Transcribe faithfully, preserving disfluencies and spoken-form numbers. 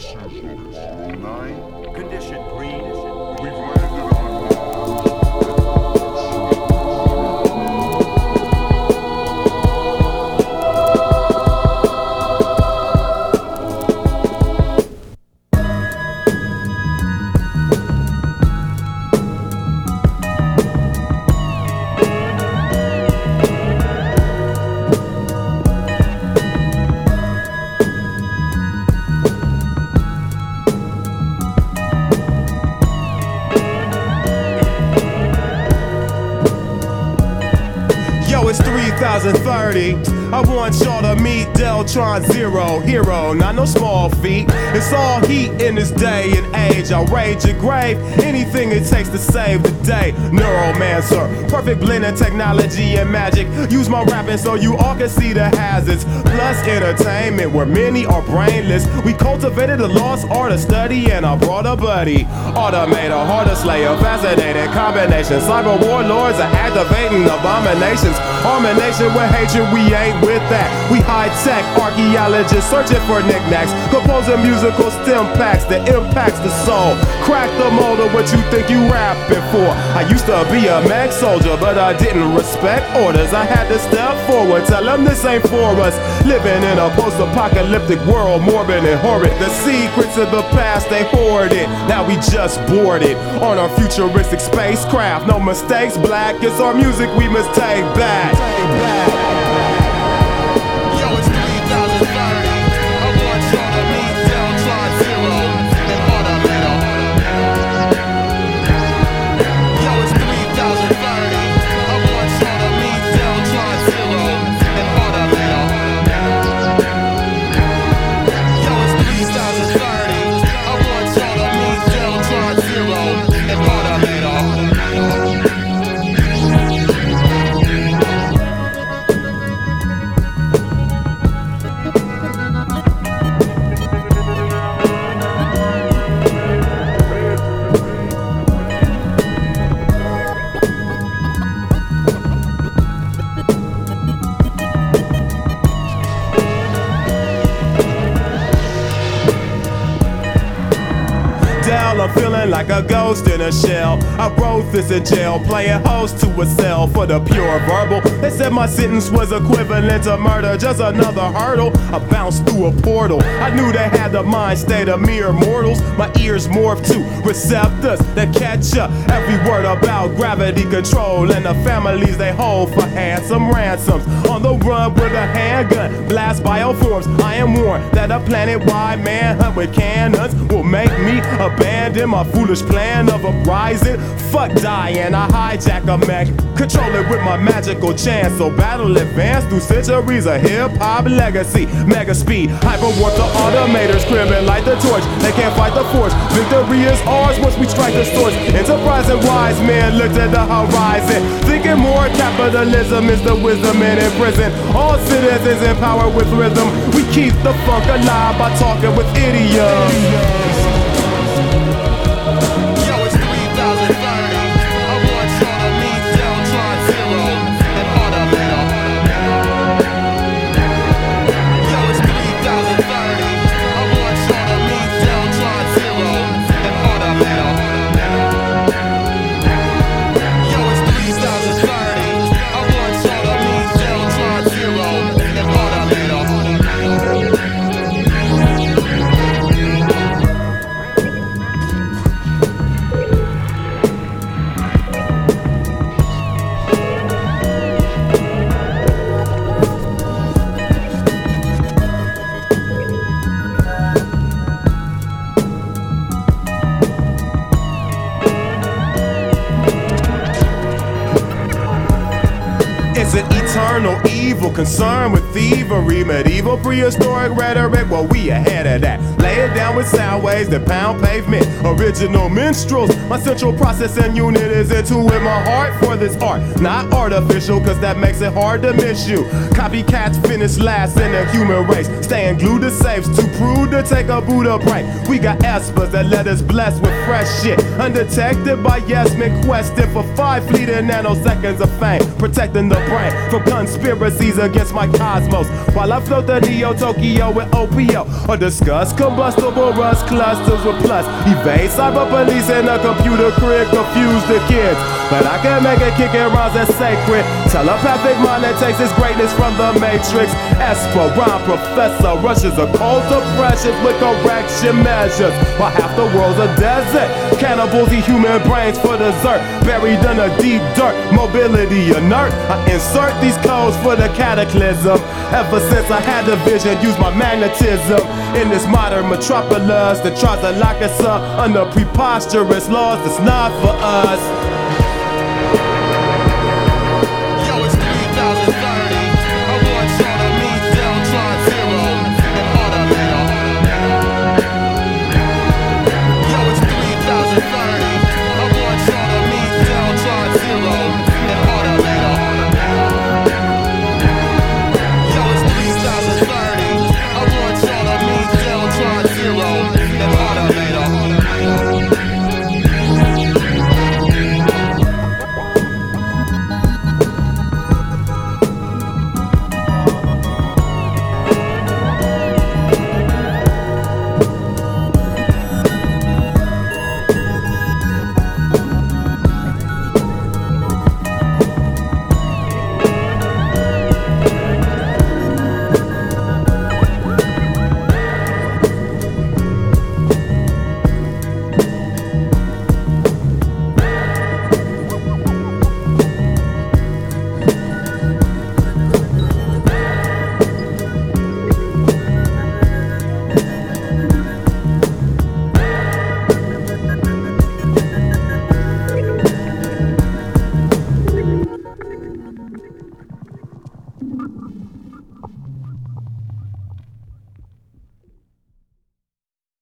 Condition green. We've landed on Yo, it's three thousand thirty. I want y'all to meet Deltron Zero, hero, not no small feat. It's all heat in this day and age. I'll rage your grave, anything it takes to save the day. Neuromancer, perfect blend of technology and magic. Use my rapping so you all can see the hazards. Plus entertainment where many are brainless. We cultivated the lost art of study and I brought a buddy. Automator, harder slayer, fascinating combination. Cyber warlords are activating abominations. Harmonation with hatred, we ain't with that. We high-tech archaeologists searching for knickknacks, composing musical stem packs that impacts the soul. Crack the mold of what you think you rapping for. I used to be a mag soldier, but I didn't respect orders. I had to step forward, tell them this ain't for us. Living in a post-apocalyptic world, morbid and horrid. The secrets of the past, they hoarded. Now we just boarded on our futuristic spacecraft. No mistakes, black, it's our music we must take back. Take back. I'm feeling like a ghost in a shell. I wrote this in jail, playing host to a cell for the pure verbal. They said my sentence was equivalent to murder, just another hurdle. I bounced through a portal. I knew they had the mind state of mere mortals. My ears morphed to receptors that catch up every word about gravity control and the families they hold for handsome ransoms. On the run with a handgun, blast bioforms. I am warned that a planet-wide manhunt with cannons will make me abandon my foolish plan of uprising. Fuck dying, I hijack a mech, control it with my magical chance. So battle advance through centuries of hip-hop legacy. Mega speed, hyperwarp the automators, cribbing like the torch. They can't fight the force. Victory is ours once we strike the source. Enterprise and wise men looked at the horizon, thinking more capitalism is the wisdom in prison. All citizens empowered with rhythm. We keep the funk alive by talking with idioms. It's an eternal evil concerned with thievery, medieval prehistoric rhetoric. Well, we ahead of that. Lay it down with sound waves that pound pavement. Original minstrels. My central processing unit is into it. My heart for this art, not artificial, cause that makes it hard to miss you. Copycats finish last in the human race, staying glued to safes, too crude to take a Buddha break. We got espers that let us bless with fresh shit, undetected by yes men questing for five fleeting nanoseconds of fame, protecting the brain from conspiracies galaxies against my cosmos. While I float the Neo-Tokyo with O P O, or discuss combustible rust clusters with plus. Evade cyber police and a computer crib, confuse the kids. But I can make it kick and rhymes that's sacred. Telepathic mind that takes its greatness from the Matrix. Esperon professor rushes a cult of pressures with correction measures. While half the world's a desert, cannibals eat human brains for dessert. Buried in a deep dirt, mobility inert. I insert these codes for the cataclysm. Ever since I had the vision, use my magnetism in this modern metropolis that tries to lock us up under preposterous laws that's not for us.